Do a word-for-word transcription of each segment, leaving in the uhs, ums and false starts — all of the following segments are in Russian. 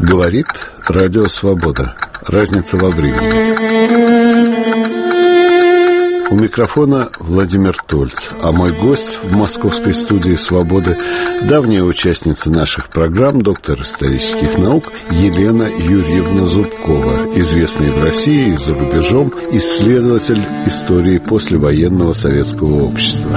Говорит Радио Свобода. Разница во времени. У микрофона Владимир Тольц, а мой гость в московской студии «Свободы» — давняя участница наших программ, доктор исторических наук Елена Юрьевна Зубкова, известный в России и за рубежом исследователь истории послевоенного советского общества.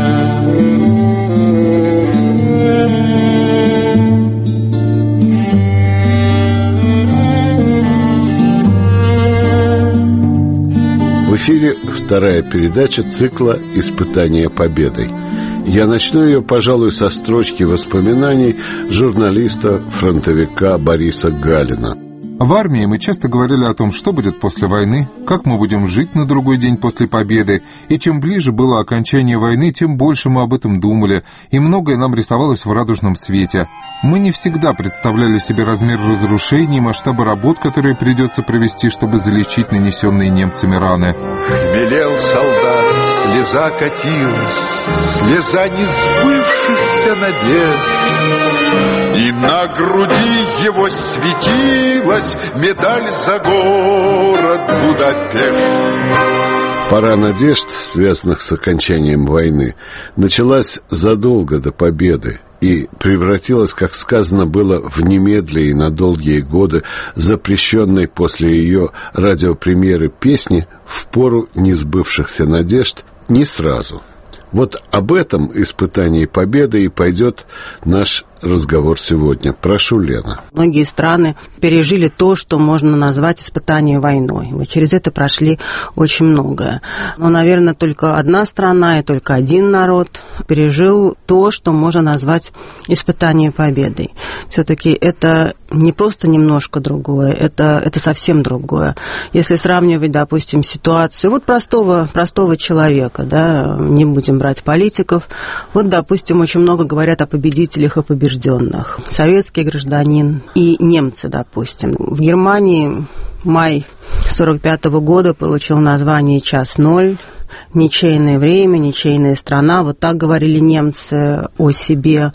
В эфире вторая передача цикла «Испытание победой». Я начну ее, пожалуй, со строчки воспоминаний журналиста-фронтовика Бориса Галина. В армии мы часто говорили о том, что будет после войны, как мы будем жить на другой день после победы, и чем ближе было окончание войны, тем больше мы об этом думали, и многое нам рисовалось в радужном свете. Мы не всегда представляли себе размер разрушений, масштабы работ, которые придется провести, чтобы залечить нанесенные немцами раны. Хмелел солдат, слеза катилась, слеза несбывшихся надежд, и на груди его светилась медаль за город Будапешт. Пора надежд, связанных с окончанием войны, началась задолго до победы и превратилась, как сказано было, в немедлие и на долгие годы запрещенной после ее радиопремьеры песни в пору несбывшихся надежд не сразу. Вот об этом испытании победы и пойдет наш разговор сегодня. Прошу, Лена. Многие страны пережили то, что можно назвать испытанием войной. Мы через это прошли очень многое. Но, наверное, только одна страна и только один народ пережил то, что можно назвать испытанием победой. Все-таки это не просто немножко другое, это, это совсем другое. Если сравнивать, допустим, ситуацию вот простого, простого человека, да, не будем брать политиков, вот, допустим, очень много говорят о победителях и победителях. Советский гражданин и немцы, допустим. В Германии май сорок пятого года получил название «Час ноль», ничейное время, ничейная страна, вот так говорили немцы о себе.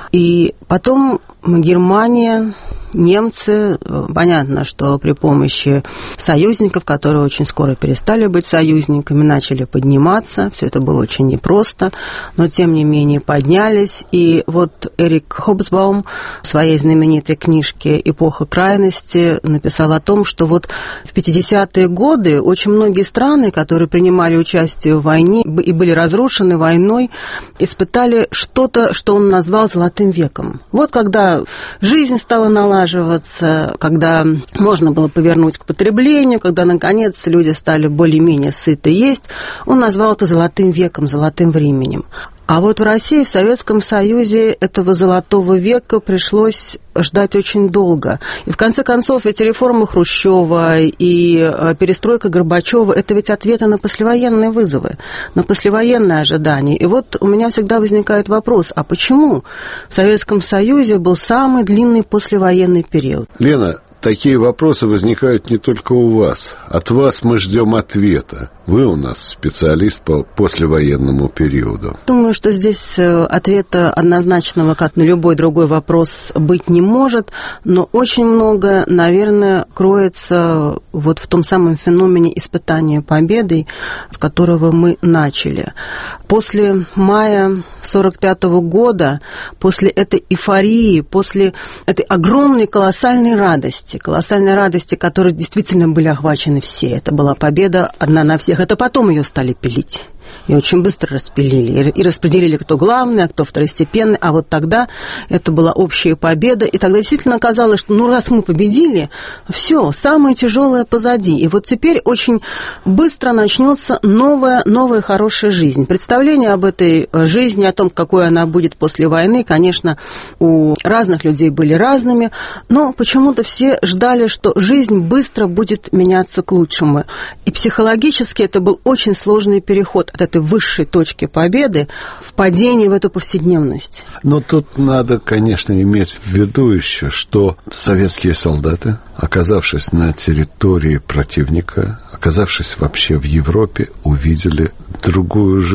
И потом Германия, немцы, понятно, что при помощи союзников, которые очень скоро перестали быть союзниками, начали подниматься. Все это было очень непросто, но тем не менее поднялись. И вот Эрик Хобсбаум в своей знаменитой книжке «Эпоха крайности» написал о том, что вот в пятидесятые годы очень многие страны, которые принимали участие в войне и были разрушены войной, испытали что-то, что он назвал «золотым веком». Вот когда жизнь стала налаживаться, когда можно было повернуть к потреблению, когда, наконец, люди стали более-менее сыты есть, он назвал это «золотым веком», «золотым временем». А вот в России, в Советском Союзе этого золотого века пришлось ждать очень долго. И в конце концов эти реформы Хрущева и перестройка Горбачева – это ведь ответы на послевоенные вызовы, на послевоенные ожидания. И вот у меня всегда возникает вопрос, а почему в Советском Союзе был самый длинный послевоенный период? Лена, такие вопросы возникают не только у вас. От вас мы ждем ответа. Вы у нас специалист по послевоенному периоду. Думаю, что здесь ответа однозначного, как на любой другой вопрос, быть не может, но очень многое, наверное, кроется вот в том самом феномене испытания победой, с которого мы начали. После мая сорок пятого года, после этой эйфории, после этой огромной колоссальной радости, колоссальной радости, которой действительно были охвачены все, это была победа одна на всех. Это потом ее стали пилить. И очень быстро распилили. И распределили, кто главный, а кто второстепенный. А вот тогда это была общая победа. И тогда действительно оказалось, что ну раз мы победили, все, самое тяжелое позади. И вот теперь очень быстро начнется новая, новая хорошая жизнь. Представление об этой жизни, о том, какой она будет после войны, конечно, у разных людей были разными. Но почему-то все ждали, что жизнь быстро будет меняться к лучшему. И психологически это был очень сложный переход от этой высшей точки победы в падение в эту повседневность. Но тут надо, конечно, иметь в виду еще, что советские солдаты, оказавшись на территории противника, оказавшись вообще в Европе, увидели другую жизнь.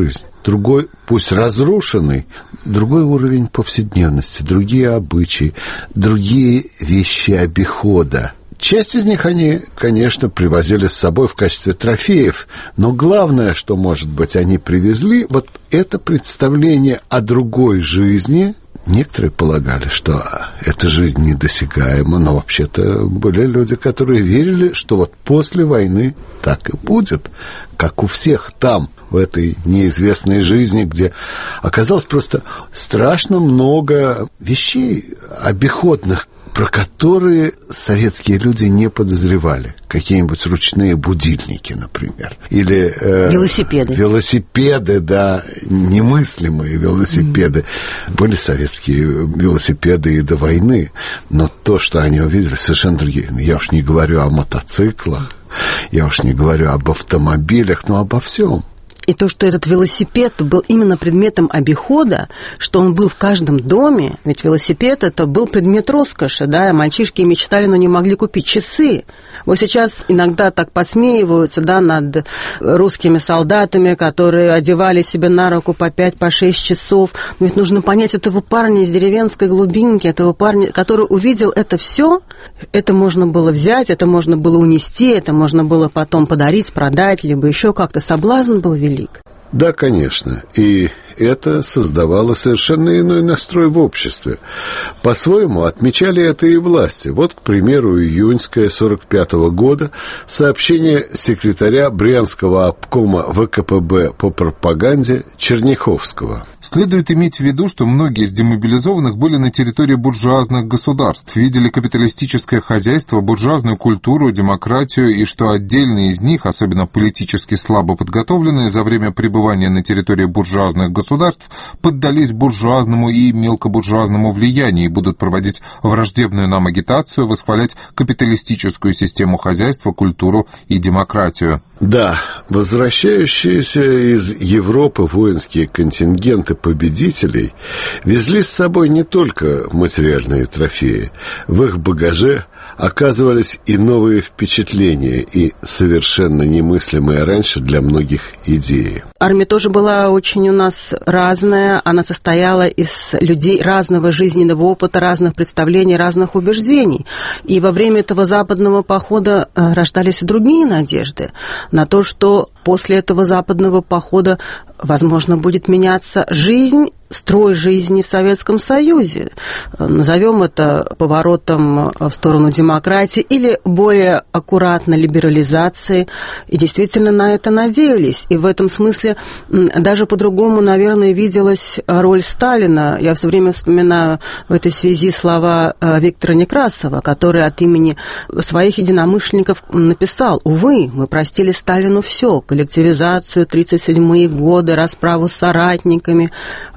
другой, пусть разрушенный, другой уровень повседневности, другие обычаи, другие вещи обихода. Часть из них они, конечно, привозили с собой в качестве трофеев, но главное, что, может быть, они привезли, вот это представление о другой жизни. Некоторые полагали, что эта жизнь недосягаема, но вообще-то были люди, которые верили, что вот после войны так и будет, как у всех там, в этой неизвестной жизни, где оказалось просто страшно много вещей обиходных, про которые советские люди не подозревали. Какие-нибудь ручные будильники, например. Или... Э, велосипеды. Велосипеды, да, немыслимые велосипеды. Mm. Были советские велосипеды и до войны, но то, что они увидели, совершенно другие. Я уж не говорю о мотоциклах, я уж не говорю об автомобилях, но обо всем. И то, что этот велосипед был именно предметом обихода, что он был в каждом доме, ведь велосипед это был предмет роскоши, да, мальчишки мечтали, но не могли купить часы. Вот сейчас иногда так посмеиваются, да, над русскими солдатами, которые одевали себе на руку по пять, по шесть часов. Но ведь нужно понять этого парня из деревенской глубинки, этого парня, который увидел это все, это можно было взять, это можно было унести, это можно было потом подарить, продать, либо еще как-то. Соблазн был велик. Да, конечно, и это создавало совершенно иной настрой в обществе. По-своему отмечали это и власти. Вот, к примеру, июньское сорок пятого года сообщение секретаря Брянского обкома ВКПБ по пропаганде Черняховского. Следует иметь в виду, что многие из демобилизованных были на территории буржуазных государств, видели капиталистическое хозяйство, буржуазную культуру, демократию, и что отдельные из них, особенно политически слабо подготовленные, за время пребывания на территории буржуазных государств, государств поддались буржуазному и мелкобуржуазному влиянию и будут проводить враждебную нам агитацию, восхвалять капиталистическую систему хозяйства, культуру и демократию. Да, возвращающиеся из Европы воинские контингенты победителей везли с собой не только материальные трофеи. В их багаже оказывались и новые впечатления, и совершенно немыслимые раньше для многих идеи. Армия тоже была очень у нас разная. Она состояла из людей разного жизненного опыта, разных представлений, разных убеждений. И во время этого западного похода рождались и другие надежды на то, что после этого западного похода, возможно, будет меняться жизнь, строй жизни в Советском Союзе. Назовем это поворотом в сторону демократии или более аккуратно либерализации. И действительно на это надеялись. И в этом смысле даже по-другому, наверное, виделась роль Сталина. Я все время вспоминаю в этой связи слова Виктора Некрасова, который от имени своих единомышленников написал: «Увы, мы простили Сталину все. Коллективизацию, тридцать седьмые годы, расправу с соратниками».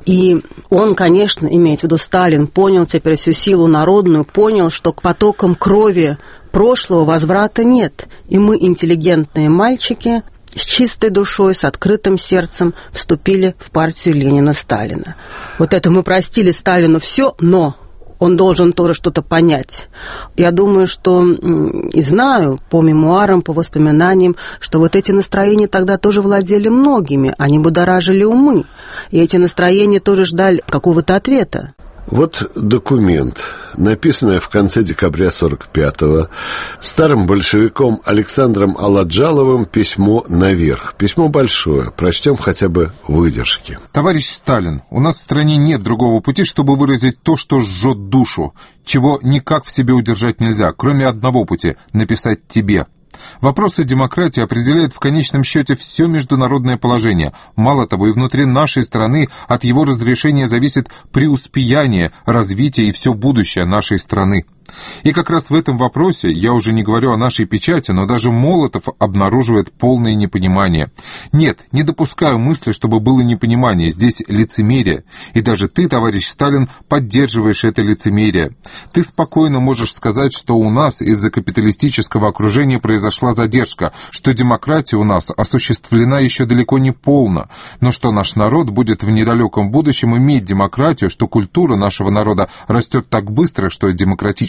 И он, конечно, имеет в виду Сталин, понял теперь всю силу народную, понял, что к потокам крови прошлого возврата нет. И мы, интеллигентные мальчики, с чистой душой, с открытым сердцем вступили в партию Ленина-Сталина. Вот это мы простили Сталину все, но он должен тоже что-то понять. Я думаю, что и знаю по мемуарам, по воспоминаниям, что вот эти настроения тогда тоже владели многими, они будоражили умы, и эти настроения тоже ждали какого-то ответа. Вот документ, написанный в конце декабря сорок пятого старым большевиком Александром Аладжаловым письмо наверх. Письмо большое, прочтем хотя бы выдержки. Товарищ Сталин, у нас в стране нет другого пути, чтобы выразить то, что жжет душу, чего никак в себе удержать нельзя, кроме одного пути — написать тебе. Вопросы демократии определяют в конечном счете все международное положение. Мало того, и внутри нашей страны от его разрешения зависит преуспеяние, развитие и все будущее нашей страны. И как раз в этом вопросе, я уже не говорю о нашей печати, но даже Молотов обнаруживает полное непонимание. Нет, не допускаю мысли, чтобы было непонимание, здесь лицемерие. И даже ты, товарищ Сталин, поддерживаешь это лицемерие. Ты спокойно можешь сказать, что у нас из-за капиталистического окружения произошла задержка, что демократия у нас осуществлена еще далеко не полно, но что наш народ будет в недалеком будущем иметь демократию, что культура нашего народа растет так быстро, что демократическая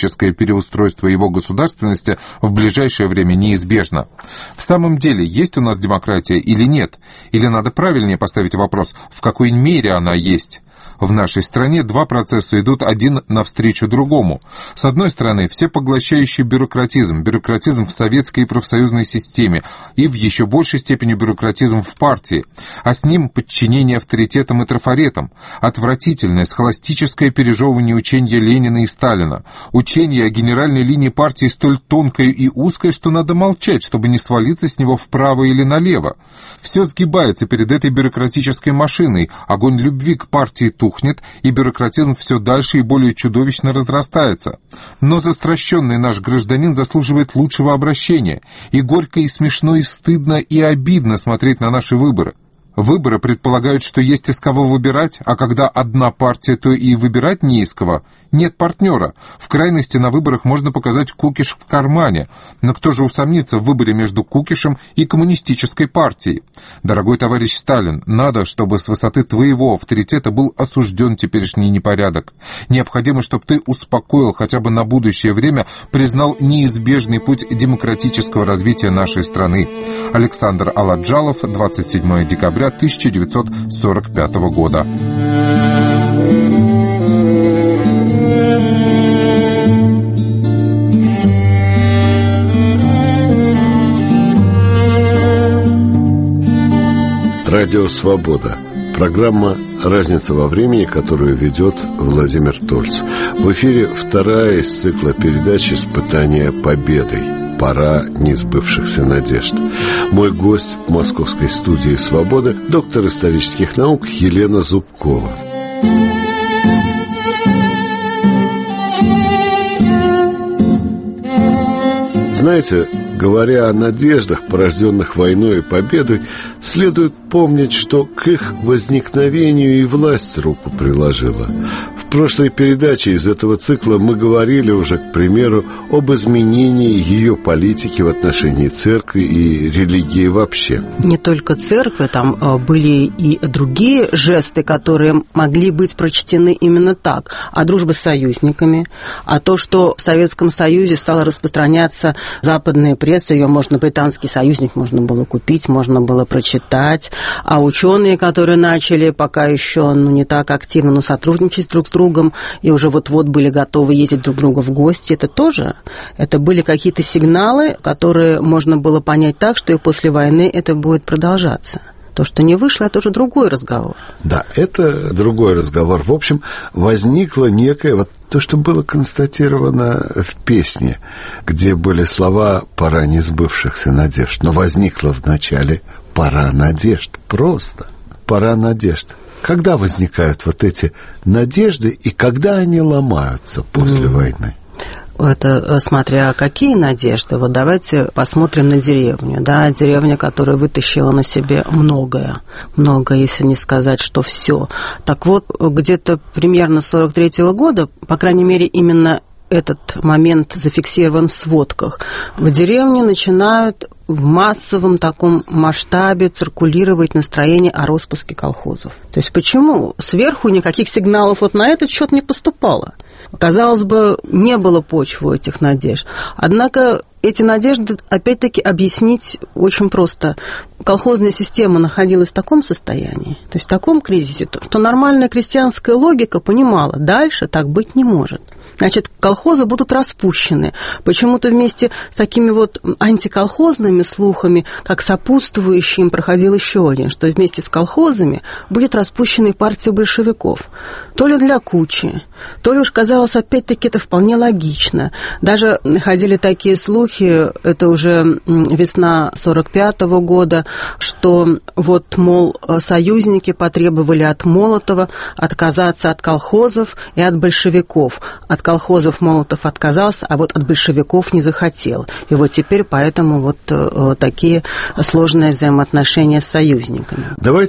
демократическое переустройство его государственности в ближайшее время неизбежно. В самом деле, есть у нас демократия или нет? Или надо правильнее поставить вопрос, в какой мере она есть? В нашей стране два процесса идут один навстречу другому. С одной стороны, всепоглощающий бюрократизм, бюрократизм в советской и профсоюзной системе, и в еще большей степени бюрократизм в партии, а с ним подчинение авторитетам и трафаретам, отвратительное схоластическое пережевывание учения Ленина и Сталина, учение о генеральной линии партии столь тонкое и узкое, что надо молчать, чтобы не свалиться с него вправо или налево. Все сгибается перед этой бюрократической машиной, огонь любви к партии тухнет, и бюрократизм все дальше и более чудовищно разрастается. Но застращенный наш гражданин заслуживает лучшего обращения, и горько, и смешно, и стыдно, и обидно смотреть на наши выборы. Выборы предполагают, что есть из кого выбирать, а когда одна партия, то и выбирать не из кого. Нет партнера. В крайности на выборах можно показать кукиш в кармане. Но кто же усомнится в выборе между кукишем и коммунистической партией? Дорогой товарищ Сталин, надо, чтобы с высоты твоего авторитета был осужден теперешний непорядок. Необходимо, чтобы ты успокоил, хотя бы на будущее время признал неизбежный путь демократического развития нашей страны. Александр Аладжалов, двадцать седьмое декабря тысяча девятьсот сорок пятого года. Радио «Свобода». Программа «Разница во времени», которую ведет Владимир Тольц. В эфире вторая из цикла передач «Испытание победой. Пора несбывшихся надежд». Мой гость в московской студии «Свобода» — доктор исторических наук Елена Зубкова. Знаете, говоря о надеждах, порожденных войной и победой, следует помнить, что к их возникновению и власть руку приложила. В прошлой передаче из этого цикла мы говорили уже, к примеру, об изменении ее политики в отношении церкви и религии вообще. Не только церкви, там были и другие жесты, которые могли быть прочтены именно так. А дружба с союзниками, а то, что в Советском Союзе стала распространяться западная пресса, ее можно, британский союзник можно было купить, можно было прочитать. А ученые, которые начали пока еще ну, не так активно, но сотрудничать друг с другом, и уже вот-вот были готовы ездить друг к другу в гости, это тоже, это были какие-то сигналы, которые можно было понять так, что и после войны это будет продолжаться. То, что не вышло, это уже другой разговор. Да, это другой разговор. В общем, возникло некое, вот то, что было констатировано в песне, где были слова «пора несбывшихся надежд», но возникло вначале «пора надежд», просто «пора надежд». Когда возникают вот эти надежды и когда они ломаются после mm. войны? Это смотря какие надежды. Вот давайте посмотрим на деревню. Да, деревня, которая вытащила на себе многое. Многое, если не сказать, что все. Так вот, где-то примерно с сорок третьего года, по крайней мере, именно этот момент зафиксирован в сводках, в деревне начинают в массовом таком масштабе циркулировать настроение о распуске колхозов. То есть почему сверху никаких сигналов вот на этот счет не поступало? Казалось бы, не было почвы у этих надежд. Однако эти надежды, опять-таки, объяснить очень просто. Колхозная система находилась в таком состоянии, то есть в таком кризисе, что нормальная крестьянская логика понимала, дальше так быть не может. Значит, колхозы будут распущены. Почему-то вместе с такими вот антиколхозными слухами, как сопутствующий им, проходил еще один, что вместе с колхозами будет распущена и партия большевиков. То ли для кучи, то ли уж казалось, опять-таки, это вполне логично. Даже ходили такие слухи, это уже весна сорок пятого года, что вот, мол, союзники потребовали от Молотова отказаться от колхозов и от большевиков. От колхозов Молотов отказался, а вот от большевиков не захотел. И вот теперь поэтому вот такие сложные взаимоотношения с союзниками. Давайте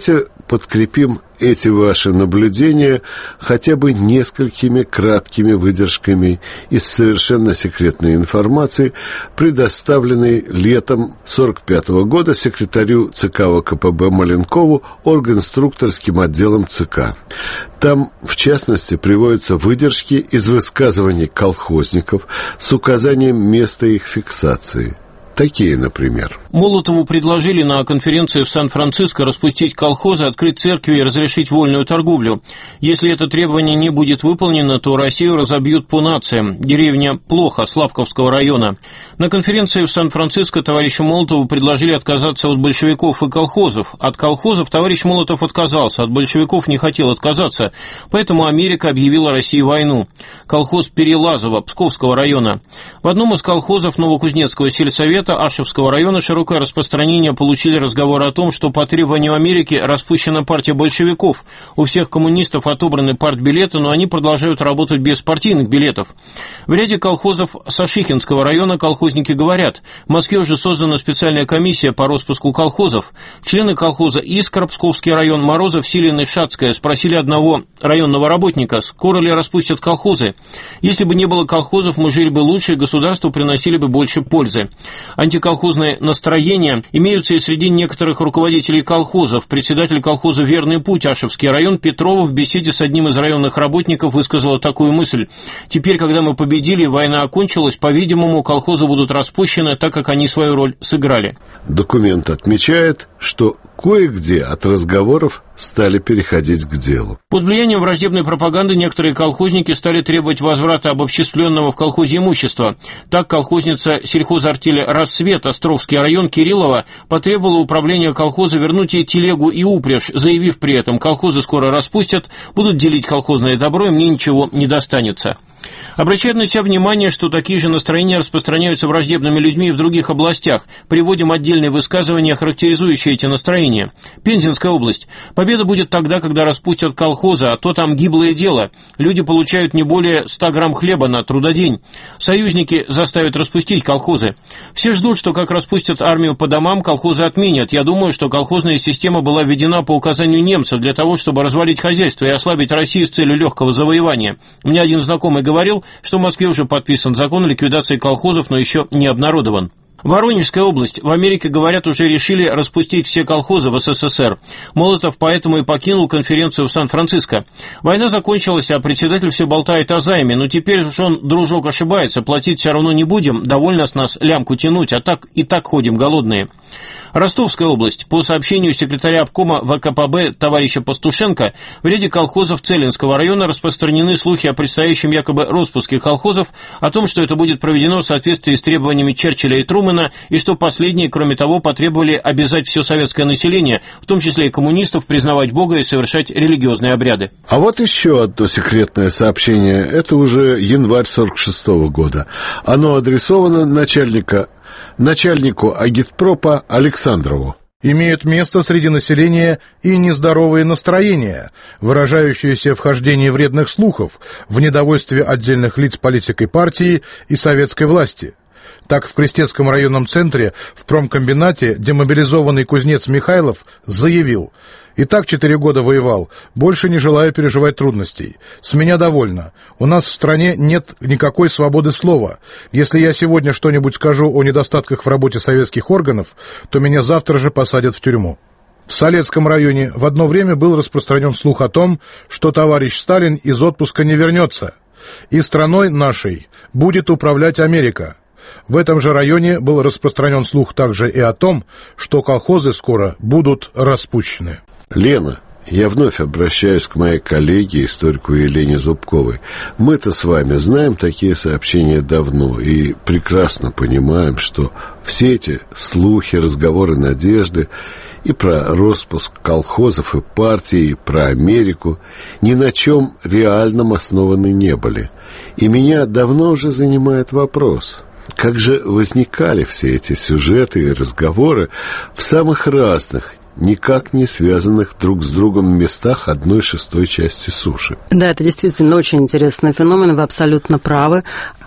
подкрепим эти ваши наблюдения хотя бы несколькими краткими выдержками из совершенно секретной информации, предоставленной летом сорок пятого года секретарю ЦК ВКПБ Маленкову оргинструкторским отделом ЦК. Там, в частности, приводятся выдержки из высказываний колхозников с указанием места их фиксации. Такие, например. Молотову предложили на конференции в Сан-Франциско распустить колхозы, открыть церкви и разрешить вольную торговлю. Если это требование не будет выполнено, то Россию разобьют по нациям. Деревня Плохо Славковского района. На конференции в Сан-Франциско товарищу Молотову предложили отказаться от большевиков и колхозов. От колхозов товарищ Молотов отказался, от большевиков не хотел отказаться, поэтому Америка объявила России войну. Колхоз Перелазово Псковского района. В одном из колхозов Новокузнецкого сельсовета Ашевского района широкое распространение получили разговоры о том, что по требованию Америки распущена партия большевиков. У всех коммунистов отобраны партбилеты, но они продолжают работать без партийных билетов. В ряде колхозов Сашихинского района колхозники говорят, в Москве уже создана специальная комиссия по распуску колхозов. Члены колхоза Искра, Псковский район, Морозов, Силин и Шацкая спросили одного районного работника, скоро ли распустят колхозы. Если бы не было колхозов, мы жили бы лучше, и государству приносили бы больше пользы. Антиколхозные настроения имеются и среди некоторых руководителей колхозов. Председатель колхоза «Верный путь» Ашевский район Петрова в беседе с одним из районных работников высказала такую мысль. Теперь, когда мы победили, война окончилась, по-видимому, колхозы будут распущены, так как они свою роль сыграли. Документ отмечает, что кое-где от разговоров стали переходить к делу. Под влиянием враждебной пропаганды некоторые колхозники стали требовать возврата обобществленного в колхозе имущества. Так колхозница сельхозартели «Рассвет» Островский район Кириллова потребовала управления колхоза вернуть ей телегу и упряжь, заявив при этом, колхозы скоро распустят, будут делить колхозное добро, и мне ничего не достанется. Обращает на себя внимание, что такие же настроения распространяются враждебными людьми и в других областях. Приводим отдельные высказывания, характеризующие эти настроения. Пензенская область. Победа будет тогда, когда распустят колхозы, а то там гиблое дело. Люди получают не более ста грамм хлеба на трудодень. Союзники заставят распустить колхозы. Все ждут, что как распустят армию по домам, колхозы отменят. Я думаю, что колхозная система была введена по указанию немцев для того, чтобы развалить хозяйство и ослабить Россию с целью легкого завоевания. Мне один знакомый говорил, что в Москве уже подписан закон о ликвидации колхозов, но еще не обнародован. Воронежская область. В Америке, говорят, уже решили распустить все колхозы в СССР. Молотов поэтому и покинул конференцию в Сан-Франциско. Война закончилась, а председатель все болтает о займе. Но теперь уж он, дружок, ошибается. Платить все равно не будем. Довольно с нас лямку тянуть, а так и так ходим голодные. Ростовская область. По сообщению секретаря обкома ВКПБ товарища Пастушенко, в ряде колхозов Целинского района распространены слухи о предстоящем якобы распуске колхозов, о том, что это будет проведено в соответствии с требованиями Черчилля и Трумэна, и что последние, кроме того, потребовали обязать все советское население, в том числе и коммунистов, признавать Бога и совершать религиозные обряды. А вот еще одно секретное сообщение. Это уже январь сорок шестого года. Оно адресовано начальника начальнику агитпропа Александрову. Имеют место среди населения и нездоровые настроения, выражающиеся в хождении вредных слухов, в недовольстве отдельных лиц политикой партии и советской власти. Так, в Крестецком районном центре в промкомбинате демобилизованный кузнец Михайлов заявил: «И так четыре года воевал, больше не желаю переживать трудностей. С меня довольно. У нас в стране нет никакой свободы слова. Если я сегодня что-нибудь скажу о недостатках в работе советских органов, то меня завтра же посадят в тюрьму». В Солецком районе в одно время был распространен слух о том, что товарищ Сталин из отпуска не вернется, и страной нашей будет управлять Америка. В этом же районе был распространен слух также и о том, что колхозы скоро будут распущены. Лена, я вновь обращаюсь к моей коллеге, историку Елене Зубковой. Мы-то с вами знаем такие сообщения давно и прекрасно понимаем, что все эти слухи, разговоры, надежды и про распуск колхозов и партий, и про Америку ни на чем реальном основаны не были. И меня давно уже занимает вопрос: как же возникали все эти сюжеты и разговоры в самых разных, никак не связанных друг с другом местах одной шестой части суши? Да, это действительно очень интересный феномен, вы абсолютно правы.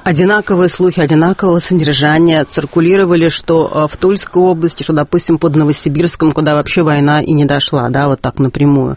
Одинаковые слухи, одинакового содержания циркулировали, что в Тульской области, что, допустим, под Новосибирском, куда вообще война и не дошла, да, вот так напрямую.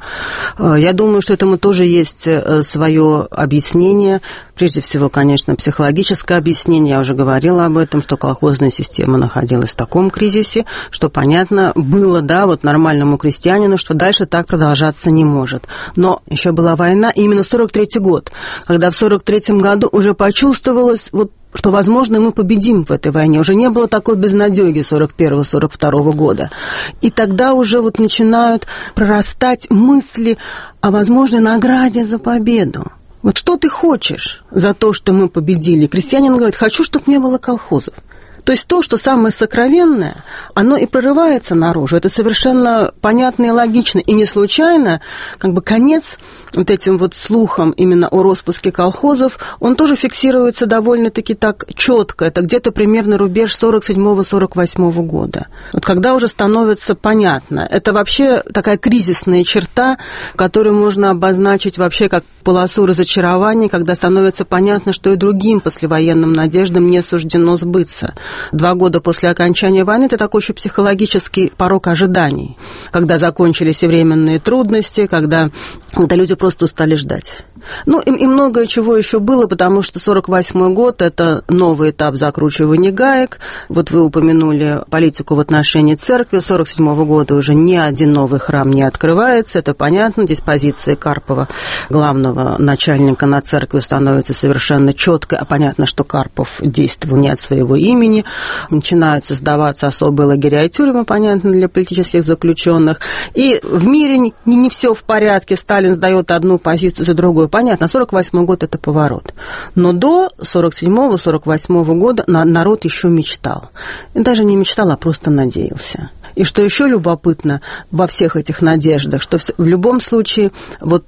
Я думаю, что этому тоже есть свое объяснение. Прежде всего, конечно, психологическое объяснение. Я уже говорила об этом, что колхозная система находилась в таком кризисе, что, понятно, было, да, вот нормальному крестьянину, что дальше так продолжаться не может. Но еще была война, и именно сорок третий год, когда в сорок третьем году уже почувствовалось, вот, что, возможно, мы победим в этой войне. Уже не было такой безнадёги сорок первого — сорок второго года. И тогда уже вот начинают прорастать мысли о возможной награде за победу. Вот что ты хочешь за то, что мы победили? Крестьянин говорит: хочу, чтобы не было колхозов. То есть то, что самое сокровенное, оно и прорывается наружу. Это совершенно понятно и логично. И не случайно, как бы, конец вот этим вот слухам именно о распуске колхозов, он тоже фиксируется довольно-таки так четко. Это где-то примерно рубеж сорок седьмого — сорок восьмого года. Вот когда уже становится понятно. Это вообще такая кризисная черта, которую можно обозначить вообще как полосу разочарования, когда становится понятно, что и другим послевоенным надеждам не суждено сбыться. Два года после окончания войны — это такой еще психологический порог ожиданий, когда закончились и временные трудности, когда, когда люди просто устали ждать. Ну, и, и многое чего еще было, потому что сорок восьмой год – это новый этап закручивания гаек. Вот вы упомянули политику в отношении церкви. С сорок седьмого года уже ни один новый храм не открывается, это понятно. Здесь позиция Карпова, главного начальника над церковью, становится совершенно четкой, а понятно, что Карпов действовал не от своего имени. Начинают создаваться особые лагеря и тюрьмы, понятно, для политических заключенных. И в мире не, не все в порядке. Сталин сдает одну позицию за другую. Понятно, сорок восьмой год – это поворот. Но до сорок седьмого — сорок восьмого года народ еще мечтал. И даже не мечтал, а просто надеялся. И что еще любопытно во всех этих надеждах, что в любом случае вот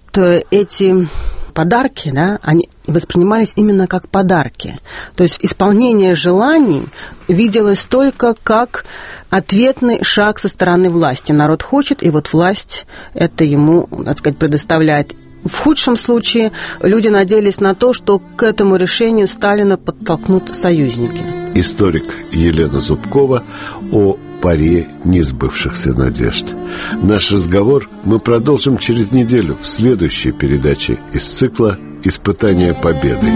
эти подарки, да, они воспринимались именно как подарки. То есть исполнение желаний виделось только как ответный шаг со стороны власти. Народ хочет, и вот власть это ему, так сказать, предоставляет. В худшем случае люди надеялись на то, что к этому решению Сталина подтолкнут союзники. Историк Елена Зубкова о паре несбывшихся надежд. Наш разговор мы продолжим через неделю в следующей передаче из цикла «Испытание победы».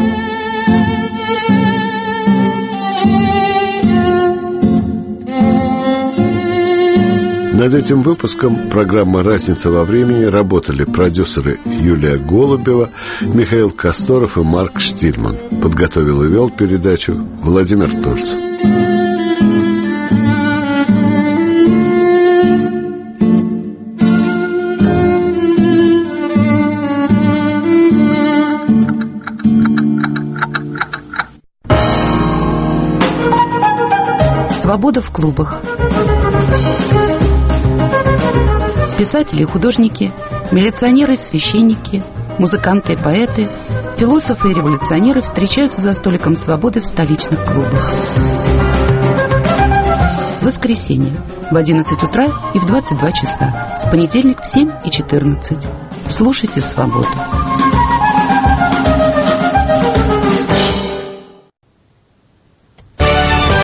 Над этим выпуском программы «Разница во времени» работали продюсеры Юлия Голубева, Михаил Косторов и Марк Штильман. Подготовил и вел передачу Владимир Тольц. Свобода в клубах. Писатели и художники, милиционеры и священники, музыканты и поэты, философы и революционеры встречаются за столиком свободы в столичных клубах. Воскресенье в одиннадцать утра и в двадцать два часа. В понедельник в семь и четырнадцать. Слушайте «Свободу».